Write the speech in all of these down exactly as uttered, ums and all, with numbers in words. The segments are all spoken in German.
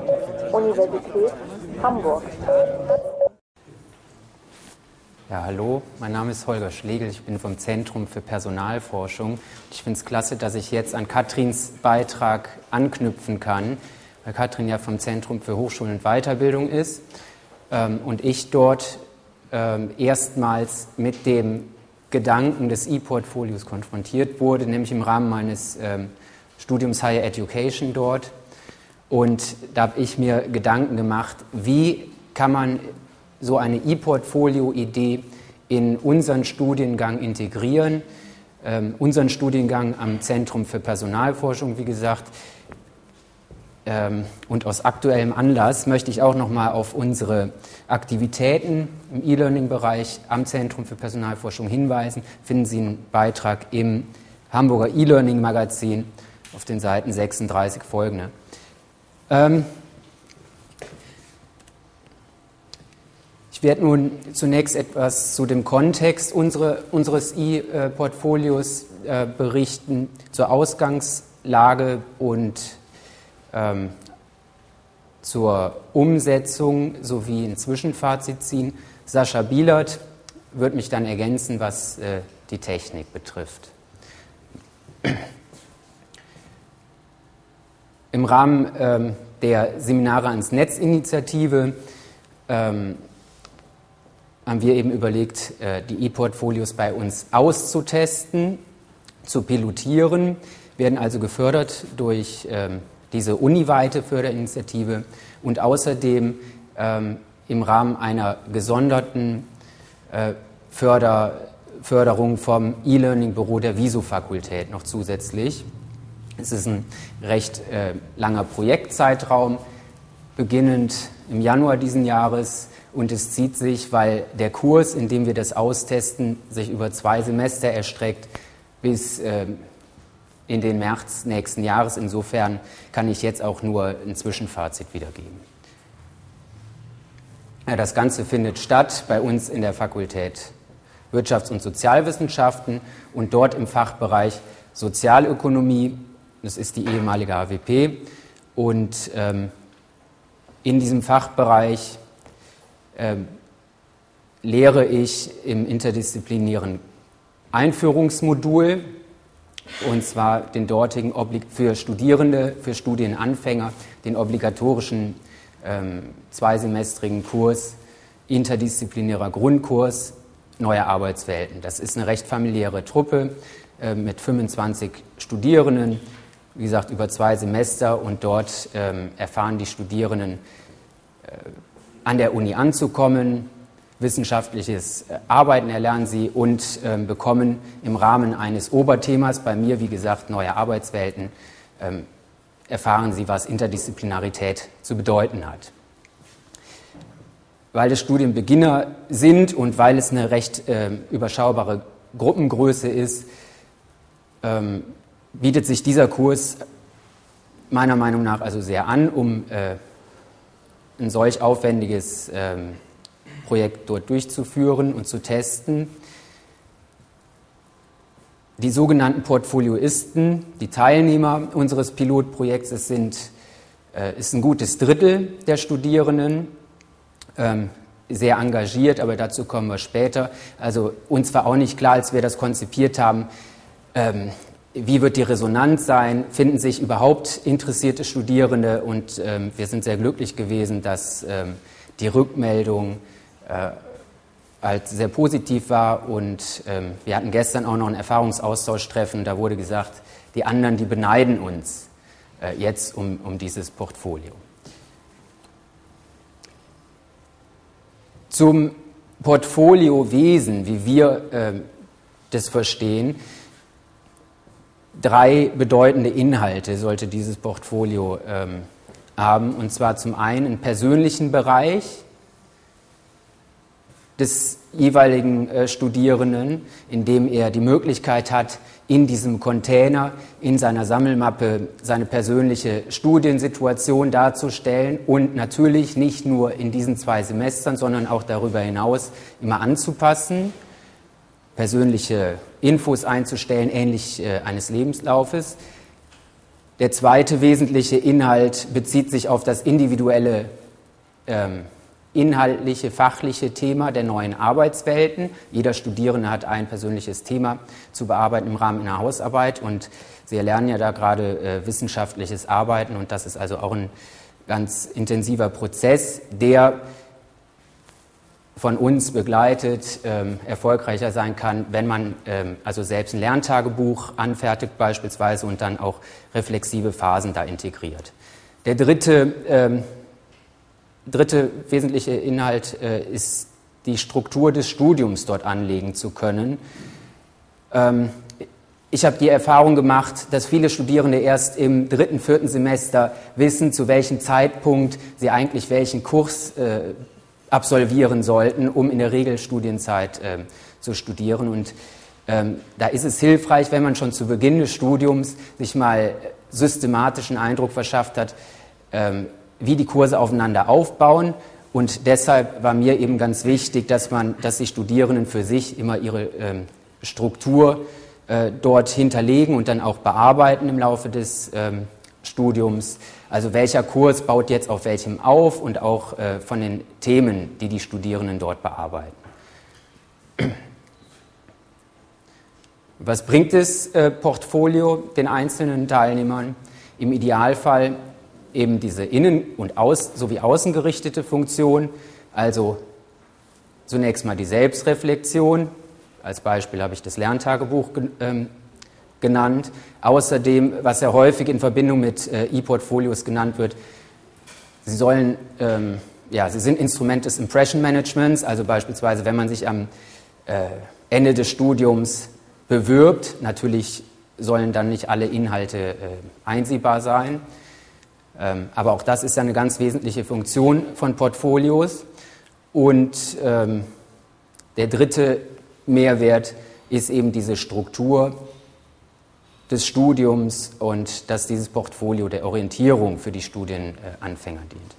Universität Hamburg. Ja, hallo, mein Name ist Holger Schlegel, ich bin vom Zentrum für Personalforschung. Ich finde es klasse, dass ich jetzt an Katrins Beitrag anknüpfen kann, weil Katrin ja vom Zentrum für Hochschulen und Weiterbildung ist ähm, und ich dort ähm, erstmals mit dem Gedanken des E-Portfolios konfrontiert wurde, nämlich im Rahmen meines ähm, Studiums Higher Education dort. Und da habe ich mir Gedanken gemacht, wie kann man so eine E-Portfolio-Idee in unseren Studiengang integrieren. Ähm, unseren Studiengang am Zentrum für Personalforschung, wie gesagt. Ähm, und aus aktuellem Anlass möchte ich auch nochmal auf unsere Aktivitäten im E-Learning-Bereich am Zentrum für Personalforschung hinweisen. Finden Sie einen Beitrag im Hamburger E-Learning-Magazin auf den Seiten sechsunddreißig folgende. Ähm, Ich werde nun zunächst etwas zu dem Kontext unsere, unseres E-Portfolios äh, berichten, zur Ausgangslage und ähm, zur Umsetzung sowie ein Zwischenfazit ziehen. Sascha Bielert wird mich dann ergänzen, was äh, die Technik betrifft. Im Rahmen ähm, der Seminare ans Netz-Initiative ähm, haben wir eben überlegt, die E-Portfolios bei uns auszutesten, zu pilotieren, werden also gefördert durch ähm, diese uniweite Förderinitiative und außerdem ähm, im Rahmen einer gesonderten äh, Förder, Förderung vom E-Learning-Büro der Viso-Fakultät noch zusätzlich. Es ist ein recht äh, langer Projektzeitraum, beginnend im Januar diesen Jahres. Und es zieht sich, weil der Kurs, in dem wir das austesten, sich über zwei Semester erstreckt, bis äh, in den März nächsten Jahres. Insofern kann ich jetzt auch nur ein Zwischenfazit wiedergeben. Ja, das Ganze findet statt bei uns in der Fakultät Wirtschafts- und Sozialwissenschaften und dort im Fachbereich Sozialökonomie. Das ist die ehemalige H W P. Und ähm, in diesem Fachbereich Ähm, lehre ich im interdisziplinären Einführungsmodul, und zwar den dortigen für Studierende, für Studienanfänger, den obligatorischen ähm, zweisemestrigen Kurs, interdisziplinärer Grundkurs, neue Arbeitswelten. Das ist eine recht familiäre Truppe äh, mit fünfundzwanzig Studierenden, wie gesagt, über zwei Semester, und dort ähm, erfahren die Studierenden, äh, an der Uni anzukommen, wissenschaftliches Arbeiten erlernen sie und ähm, bekommen im Rahmen eines Oberthemas, bei mir wie gesagt neue Arbeitswelten, ähm, erfahren sie, was Interdisziplinarität zu bedeuten hat. Weil es Studienbeginner sind und weil es eine recht äh, überschaubare Gruppengröße ist, ähm, bietet sich dieser Kurs meiner Meinung nach also sehr an, um äh, ein solch aufwendiges ähm, Projekt dort durchzuführen und zu testen. Die sogenannten Portfolioisten, die Teilnehmer unseres Pilotprojekts, es sind, äh, ist ein gutes Drittel der Studierenden, ähm, sehr engagiert, aber dazu kommen wir später. Also uns war auch nicht klar, als wir das konzipiert haben, ähm, wie wird die Resonanz sein? Finden sich überhaupt interessierte Studierende? Und ähm, wir sind sehr glücklich gewesen, dass ähm, die Rückmeldung äh, halt sehr positiv war. Und ähm, wir hatten gestern auch noch ein Erfahrungsaustausch-Treffen. Da wurde gesagt, die anderen, die beneiden uns äh, jetzt um, um dieses Portfolio. Zum Portfoliowesen, wie wir äh, das verstehen. Drei bedeutende Inhalte sollte dieses Portfolio ähm, haben, und zwar zum einen einen persönlichen Bereich des jeweiligen äh, Studierenden, in dem er die Möglichkeit hat, in diesem Container, in seiner Sammelmappe seine persönliche Studiensituation darzustellen und natürlich nicht nur in diesen zwei Semestern, sondern auch darüber hinaus immer anzupassen, persönliche Infos einzustellen, ähnlich äh, eines Lebenslaufes. Der zweite wesentliche Inhalt bezieht sich auf das individuelle, ähm, inhaltliche, fachliche Thema der neuen Arbeitswelten. Jeder Studierende hat ein persönliches Thema zu bearbeiten im Rahmen einer Hausarbeit und Sie lernen ja da gerade äh, wissenschaftliches Arbeiten und das ist also auch ein ganz intensiver Prozess, der von uns begleitet ähm, erfolgreicher sein kann, wenn man ähm, also selbst ein Lerntagebuch anfertigt beispielsweise und dann auch reflexive Phasen da integriert. Der dritte, ähm, dritte wesentliche Inhalt äh, ist die Struktur des Studiums dort anlegen zu können. Ähm, Ich habe die Erfahrung gemacht, dass viele Studierende erst im dritten, vierten Semester wissen, zu welchem Zeitpunkt sie eigentlich welchen Kurs äh, absolvieren sollten, um in der Regelstudienzeit äh, zu studieren. Und ähm, da ist es hilfreich, wenn man schon zu Beginn des Studiums sich mal systematischen Eindruck verschafft hat, ähm, wie die Kurse aufeinander aufbauen. Und deshalb war mir eben ganz wichtig, dass man, dass die Studierenden für sich immer ihre ähm, Struktur dort hinterlegen und dann auch bearbeiten im Laufe des ähm, Studiums. Also welcher Kurs baut jetzt auf welchem auf und auch äh, von den Themen, die die Studierenden dort bearbeiten. Was bringt das äh, Portfolio den einzelnen Teilnehmern? Im Idealfall eben diese innen- und aus- sowie außengerichtete Funktion, also zunächst mal die Selbstreflexion. Als Beispiel habe ich das Lerntagebuch ähm, genannt. Außerdem, was ja häufig in Verbindung mit äh, E-Portfolios genannt wird, sie sollen, ähm, ja, sie sind Instrument des Impression Managements, also beispielsweise, wenn man sich am äh, Ende des Studiums bewirbt, natürlich sollen dann nicht alle Inhalte äh, einsehbar sein, ähm, aber auch das ist ja eine ganz wesentliche Funktion von Portfolios. Und ähm, der dritte Mehrwert ist eben diese Struktur des Studiums und dass dieses Portfolio der Orientierung für die Studienanfänger dient.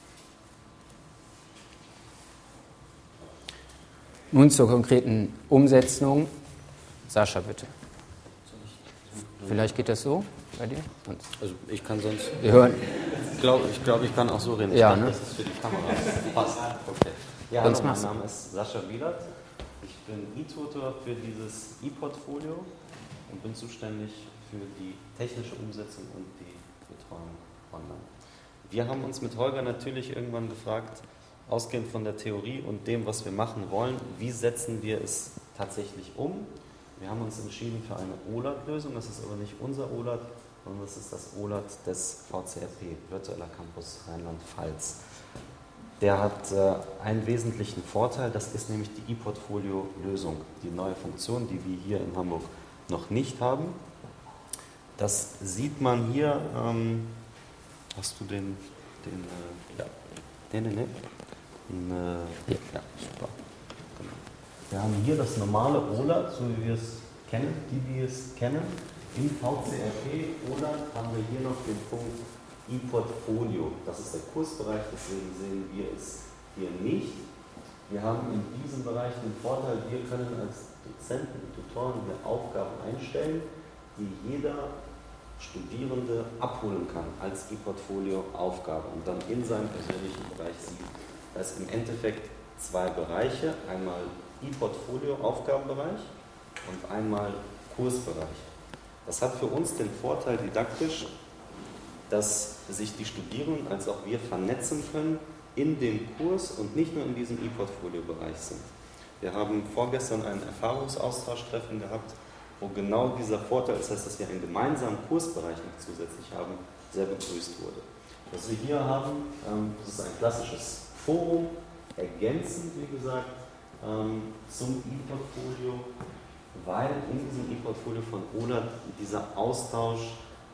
Nun zur konkreten Umsetzung. Sascha, bitte. Vielleicht geht das so bei dir? Sonst. Also ich kann sonst... Wir hören. Ich glaube, ich, glaub, ich kann auch so reden. Ich ja, dachte, ne? Das ist für die Kamera. Passt. Okay. Ja, hallo, mein Name ist Sascha Wielert. Ich bin E-Tutor für dieses E-Portfolio und bin zuständig für die technische Umsetzung und die Betreuung online. Wir haben uns mit Holger natürlich irgendwann gefragt, ausgehend von der Theorie und dem, was wir machen wollen, wie setzen wir es tatsächlich um? Wir haben uns entschieden für eine O L A D-Lösung, das ist aber nicht unser O L A D, sondern das ist das O L A D des V C R P, Virtueller Campus Rheinland-Pfalz. Der hat äh, einen wesentlichen Vorteil, das ist nämlich die E-Portfolio-Lösung, die neue Funktion, die wir hier in Hamburg noch nicht haben. Das sieht man hier, ähm, hast du den, den, äh, ja, den, den, den, den äh, ja, super. Genau. Wir haben hier das normale O L A D, so wie wir es kennen, die, die es kennen. Im V C R P O L A D haben wir hier noch den Punkt E-Portfolio, das ist der Kursbereich, deswegen sehen wir es hier nicht. Wir haben in diesem Bereich den Vorteil, wir können als Dozenten und Tutoren hier Aufgaben einstellen, die jeder Studierende abholen kann als E-Portfolio-Aufgabe und dann in seinem persönlichen Bereich sieht. Da ist im Endeffekt zwei Bereiche, einmal E-Portfolio-Aufgabenbereich und einmal Kursbereich. Das hat für uns den Vorteil didaktisch, dass sich die Studierenden als auch wir vernetzen können in dem Kurs und nicht nur in diesem E-Portfolio-Bereich sind. Wir haben vorgestern ein Erfahrungsaustausch-Treffen gehabt, wo genau dieser Vorteil, das heißt, dass wir einen gemeinsamen Kursbereich noch zusätzlich haben, sehr begrüßt wurde. Was wir hier haben, das ist ein klassisches Forum, ergänzend, wie gesagt, zum E-Portfolio, weil in diesem E-Portfolio von O L A D dieser Austausch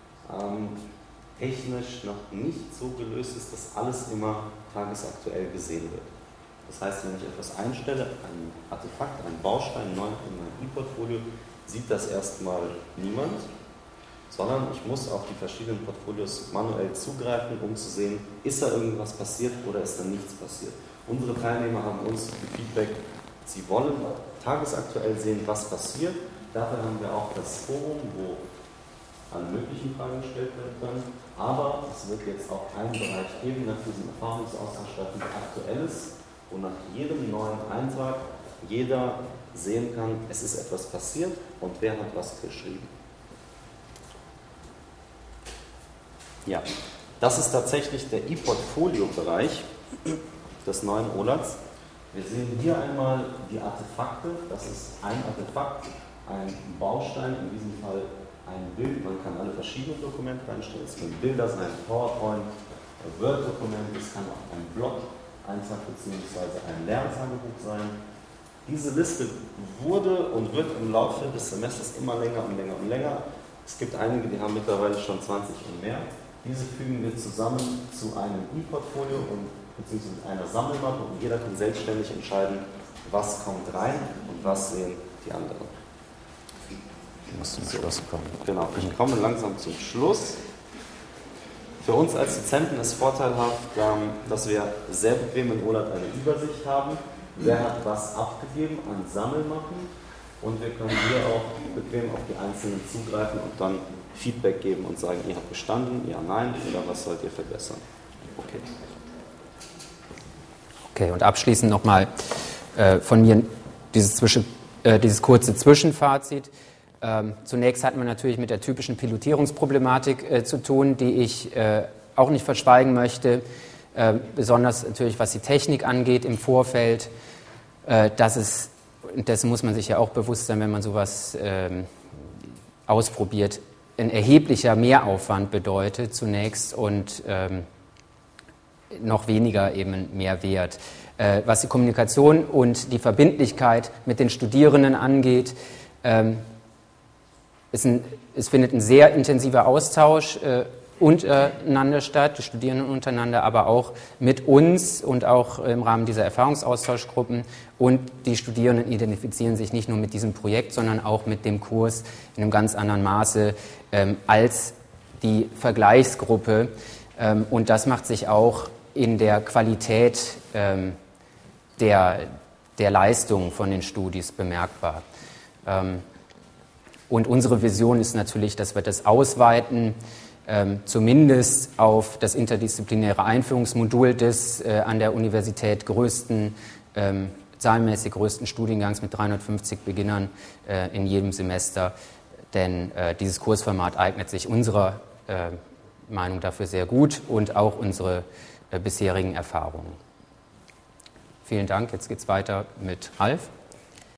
technisch noch nicht so gelöst ist, dass alles immer tagesaktuell gesehen wird. Das heißt, wenn ich etwas einstelle, ein Artefakt, ein Baustein neu in mein E-Portfolio, sieht das erstmal niemand, sondern ich muss auf die verschiedenen Portfolios manuell zugreifen, um zu sehen, ist da irgendwas passiert oder ist da nichts passiert. Unsere Teilnehmer haben uns Feedback, sie wollen tagesaktuell sehen, was passiert. Dafür haben wir auch das Forum, wo alle möglichen Fragen gestellt werden können. Aber es wird jetzt auch einen Bereich geben nach diesem Erfahrungsaustausch statt, der aktuell ist, wo nach jedem neuen Eintrag jeder sehen kann, es ist etwas passiert und wer hat was geschrieben. Ja, das ist tatsächlich der E-Portfolio-Bereich des neuen O L A Ts. Wir sehen hier einmal die Artefakte. Das ist ein Artefakt, ein Baustein, in diesem Fall ein Bild. Man kann alle verschiedenen Dokumente reinstellen. Es können Bilder sein, PowerPoint, Word-Dokument, es kann auch ein Blog-Eintrag bzw. ein Lerntagebuch sein. Diese Liste wurde und wird im Laufe des Semesters immer länger und länger und länger. Es gibt einige, die haben mittlerweile schon zwanzig und mehr. Diese fügen wir zusammen zu einem E-Portfolio und beziehungsweise einer Sammelmappe und jeder kann selbstständig entscheiden, was kommt rein und was sehen die anderen. Ich muss zum Schluss kommen. Genau, ich komme langsam zum Schluss. Für uns als Dozenten ist vorteilhaft, dass wir sehr bequem in O L A T eine Übersicht haben. Wer hat was abgegeben an Sammelmappen und wir können hier auch bequem auf die einzelnen zugreifen und dann Feedback geben und sagen, ihr habt bestanden, ja, nein, oder was sollt ihr verbessern. Okay. Okay, und abschließend nochmal äh, von mir dieses, Zwischen, äh, dieses kurze Zwischenfazit. Ähm, zunächst hatten wir natürlich mit der typischen Pilotierungsproblematik äh, zu tun, die ich äh, auch nicht verschweigen möchte, äh, besonders natürlich was die Technik angeht im Vorfeld. Äh, dass es, dessen muss man sich ja auch bewusst sein, wenn man sowas äh, ausprobiert, ein erheblicher Mehraufwand bedeutet zunächst und ähm, noch weniger eben mehr Wert. Äh, was die Kommunikation und die Verbindlichkeit mit den Studierenden angeht, ähm, ist ein, es findet ein sehr intensiver Austausch äh, untereinander statt, die Studierenden untereinander, aber auch mit uns und auch im Rahmen dieser Erfahrungsaustauschgruppen. Und die Studierenden identifizieren sich nicht nur mit diesem Projekt, sondern auch mit dem Kurs in einem ganz anderen Maße ähm, als die Vergleichsgruppe. Ähm, und das macht sich auch in der Qualität ähm, der, der Leistung von den Studis bemerkbar. Ähm, und unsere Vision ist natürlich, dass wir das ausweiten, ähm, zumindest auf das interdisziplinäre Einführungsmodul des äh, an der Universität größten, ähm, zahlenmäßig größten Studiengangs mit dreihundertfünfzig Beginnern äh, in jedem Semester. Denn äh, dieses Kursformat eignet sich unserer äh, Meinung dafür sehr gut und auch unsere äh, bisherigen Erfahrungen. Vielen Dank. Jetzt geht es weiter mit Ralf.